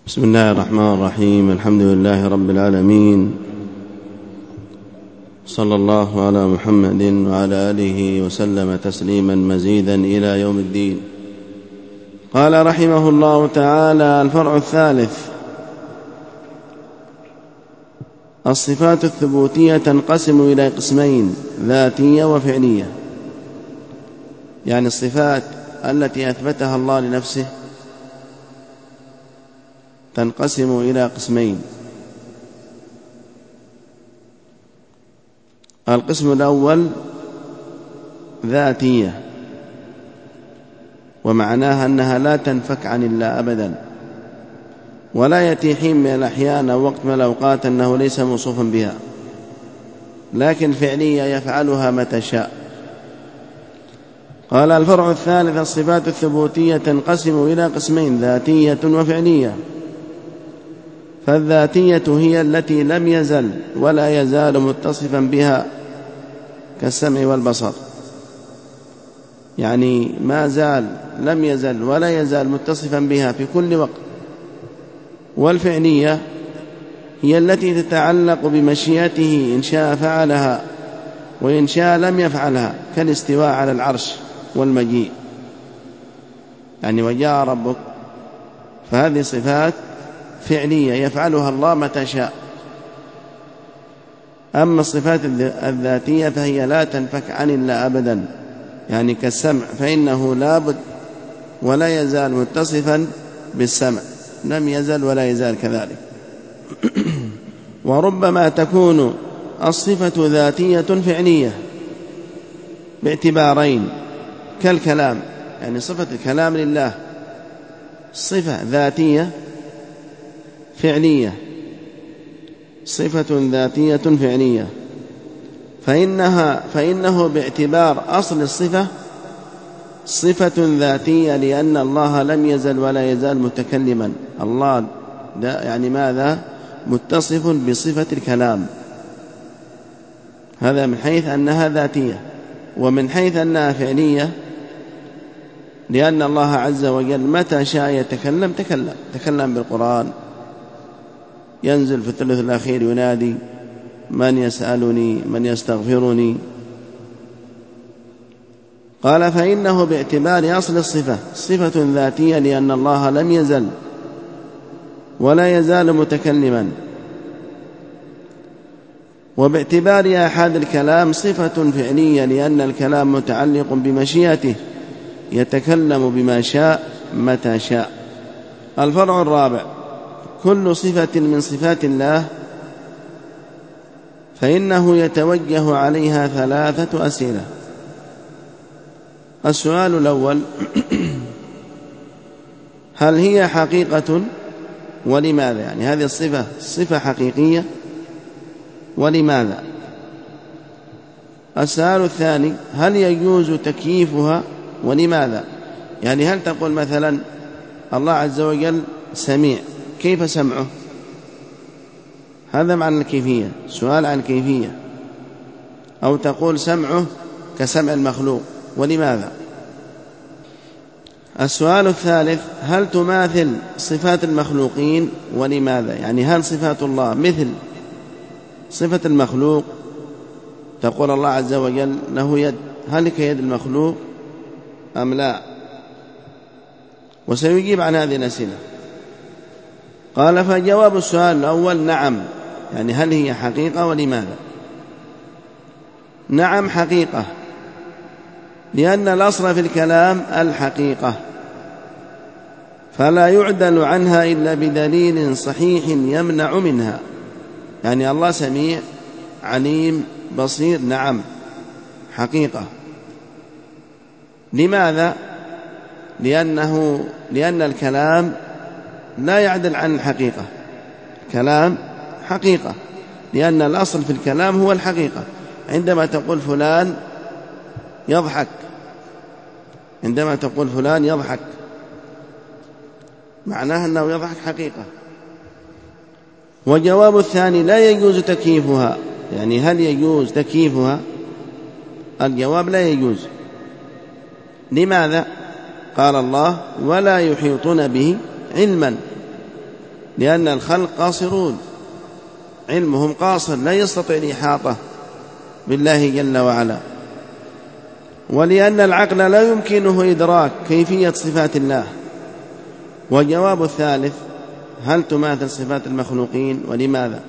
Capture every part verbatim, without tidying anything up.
بسم الله الرحمن الرحيم. الحمد لله رب العالمين، صلى الله على محمد وعلى آله وسلم تسليما مزيدا إلى يوم الدين. قال رحمه الله تعالى: الفرع الثالث: الصفات الثبوتية تنقسم إلى قسمين: ذاتية وفعلية. يعني الصفات التي أثبتها الله لنفسه تنقسم إلى قسمين: القسم الأول ذاتية، ومعناها أنها لا تنفك عن الله أبدا، ولا يأتي حين من الأحيان أو وقت من الأوقات أنه ليس موصوفا بها، لكن فعلية يفعلها متى شاء. قال: الفرع الثالث: الصفات الثبوتية تنقسم إلى قسمين: ذاتية وفعلية. فالذاتية هي التي لم يزل ولا يزال متصفا بها، كالسمع والبصر، يعني ما زال لم يزل ولا يزال متصفا بها في كل وقت. والفعلية هي التي تتعلق بمشيئته، إن شاء فعلها وإن شاء لم يفعلها، كالاستواء على العرش والمجيء، يعني وجاء ربك، فهذه صفات فعلية يفعلها الله متى شاء. أما الصفات الذاتية فهي لا تنفك عن الله أبدا، يعني كالسمع فإنه لا بد ولا يزال متصفا بالسمع، لم يزل ولا يزال كذلك. وربما تكون الصفة ذاتية فعلية باعتبارين: كالكلام، يعني صفة الكلام لله صفة ذاتية فعلية، صفة ذاتية فعلية، فإنها فإنه باعتبار أصل الصفة صفة ذاتية، لأن الله لم يزل ولا يزال متكلما. الله يعني ماذا؟ متصف بصفة الكلام، هذا من حيث أنها ذاتية. ومن حيث أنها فعلية، لأن الله عز وجل متى شاء يتكلم تكلم تكلم بالقرآن، ينزل في الثلث الأخير ينادي: من يسألني من يستغفرني. قال: فإنه باعتبار أصل الصفة صفة ذاتية، لأن الله لم يزل ولا يزال متكلما. وباعتبار آحاد الكلام صفة فعلية، لأن الكلام متعلق بمشيئته، يتكلم بما شاء متى شاء. الفرع الرابع: كل صفة من صفات الله فإنه يتوجه عليها ثلاثة أسئلة. السؤال الأول: هل هي حقيقة ولماذا؟ يعني هذه الصفة صفة حقيقية ولماذا؟ السؤال الثاني: هل يجوز تكييفها ولماذا؟ يعني هل تقول مثلا الله عز وجل سميع، كيف سمعه؟ هذا معنى الكيفية، سؤال عن الكيفية. أو تقول سمعه كسمع المخلوق، ولماذا؟ السؤال الثالث: هل تماثل صفات المخلوقين ولماذا؟ يعني هل صفات الله مثل صفة المخلوق؟ تقول الله عز وجل له يد، هل كيد المخلوق أم لا؟ وسيجيب عن هذه الأسئلة. قال: فجواب السؤال الأول: نعم، يعني هل هي حقيقة ولماذا؟ نعم حقيقة، لأن الأصل في الكلام الحقيقة، فلا يعدل عنها إلا بدليل صحيح يمنع منها. يعني الله سميع عليم بصير، نعم حقيقة. لماذا؟ لأنه لأن الكلام لا يعدل عن الحقيقة، كلام حقيقة، لأن الأصل في الكلام هو الحقيقة. عندما تقول فلان يضحك، عندما تقول فلان يضحك معناه أنه يضحك حقيقة. وجواب الثاني: لا يجوز تكييفها، يعني هل يجوز تكييفها؟ الجواب: لا يجوز. لماذا؟ قال الله: ولا يحيطون به علما. لأن الخلق قاصرون، علمهم قاصر لا يستطيع الإحاطة بالله جل وعلا، ولأن العقل لا يمكنه إدراك كيفية صفات الله. وجواب الثالث: هل تماثل صفات المخلوقين؟ ولماذا؟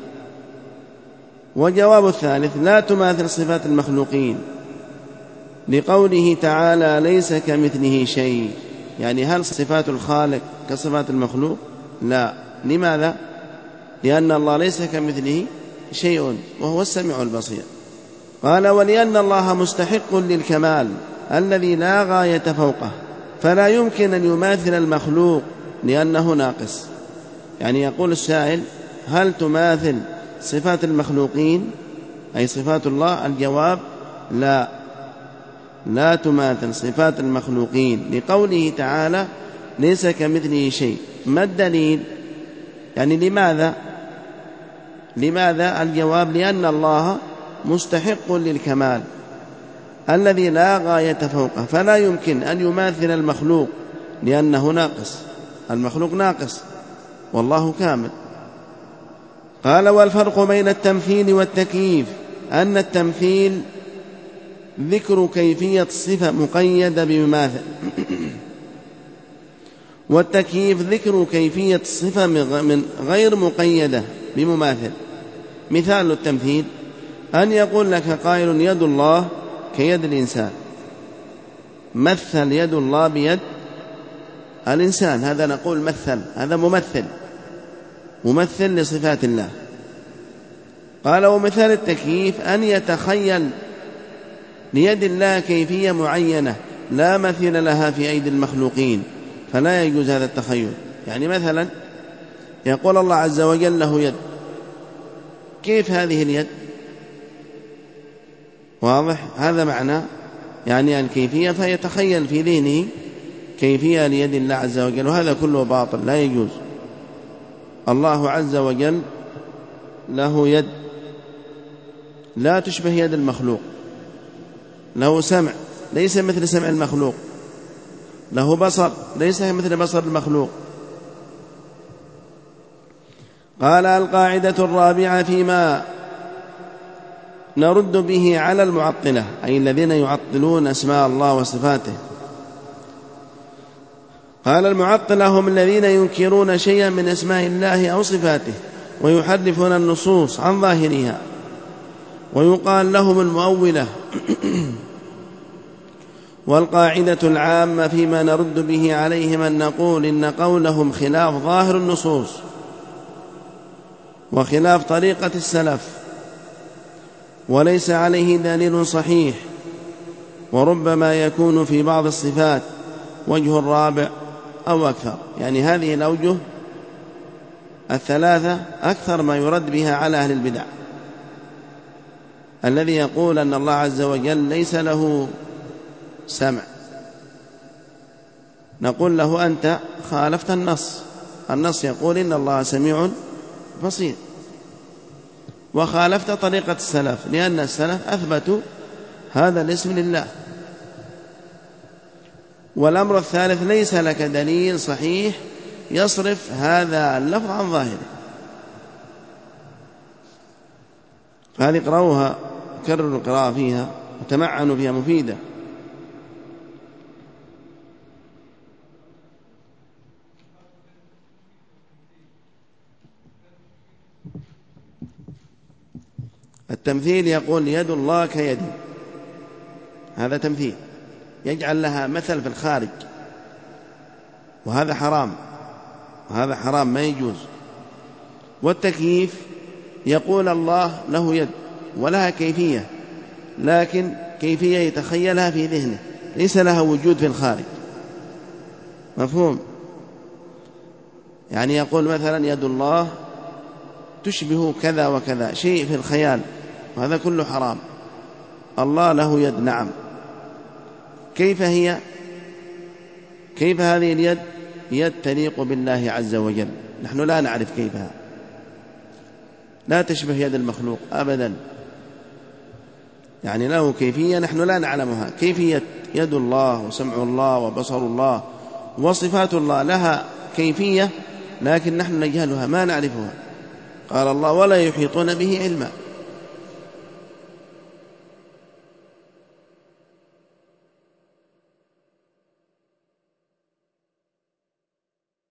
وجواب الثالث: لا تماثل صفات المخلوقين، لقوله تعالى: ليس كمثله شيء. يعني هل صفات الخالق كصفات المخلوق؟ لا. لماذا؟ لأن الله ليس كمثله شيء وهو السميع البصير. قال: ولأن الله مستحق للكمال الذي لا غاية فوقه، فلا يمكن أن يماثل المخلوق لأنه ناقص. يعني يقول السائل: هل تماثل صفات المخلوقين أي صفات الله؟ الجواب: لا، لا تماثل صفات المخلوقين، لقوله تعالى: ليس كمثله شيء. ما الدليل؟ يعني لماذا؟ لماذا؟ الجواب: لأن الله مستحق للكمال الذي لا غاية فوقه، فلا يمكن أن يماثل المخلوق لأنه ناقص. المخلوق ناقص والله كامل. قال: والفرق بين التمثيل والتكييف أن التمثيل ذكر كيفية صفة مقيدة بمماثل، والتكييف ذكر كيفية صفة من غير مقيدة بمماثل. مثال التمثيل: أن يقول لك قائل: يد الله كيد الإنسان. مثل يد الله بيد الإنسان، هذا نقول مثل، هذا ممثل، ممثل لصفات الله. قال: ومثال التكييف أن يتخيل ليد الله كيفية معينة لا مثيل لها في أيدي المخلوقين، فلا يجوز هذا التخيل. يعني مثلا يقول الله عز وجل له يد، كيف هذه اليد؟ واضح؟ هذا معنى يعني الكيفية، فيتخيل في ذهنه كيفية ليد الله عز وجل، وهذا كله باطل لا يجوز. الله عز وجل له يد لا تشبه يد المخلوق، له سمع ليس مثل سمع المخلوق، له بصر ليس مثل بصر المخلوق. قال: القاعدة الرابعة فيما نرد به على المعطلة، أي الذين يعطلون أسماء الله وصفاته. قال: المعطلة هم الذين ينكرون شيئا من أسماء الله أو صفاته ويحرفون النصوص عن ظاهرها، ويقال لهم المؤولة. والقاعدة العامة فيما نرد به عليهم أن نقول إن قولهم خلاف ظاهر النصوص وخلاف طريقة السلف، وليس عليه دليل صحيح، وربما يكون في بعض الصفات وجه الرابع أو أكثر. يعني هذه الأوجه الثلاثة أكثر ما يرد بها على أهل البدع، الذي يقول أن الله عز وجل ليس له سمع. نقول له: أنت خالفت النص، النص يقول إن الله سميع بصير، وخالفت طريقة السلف، لأن السلف أثبتوا هذا الاسم لله. والأمر الثالث: ليس لك دليل صحيح يصرف هذا اللفظ عن ظاهره. هذه اقرأوها، كرروا القراءة فيها وتمعنوا فيها، مفيدة. التمثيل يقول يد الله كيدي، هذا تمثيل، يجعل لها مثل في الخارج، وهذا حرام، وهذا حرام ما يجوز. والتكييف يقول الله له يد ولها كيفية، لكن كيفية يتخيلها في ذهنه، ليس لها وجود في الخارج. مفهوم؟ يعني يقول مثلا يد الله تشبه كذا وكذا، شيء في الخيال، وهذا كله حرام. الله له يد، نعم، كيف هي؟ كيف هذه اليد؟ يد تليق بالله عز وجل، نحن لا نعرف كيفها، لا تشبه يد المخلوق أبدا، يعني له كيفية نحن لا نعلمها. كيفية يد الله وسمع الله وبصر الله وصفات الله لها كيفية لكن نحن نجهلها ما نعرفها. قال الله ولا يحيطون به علما.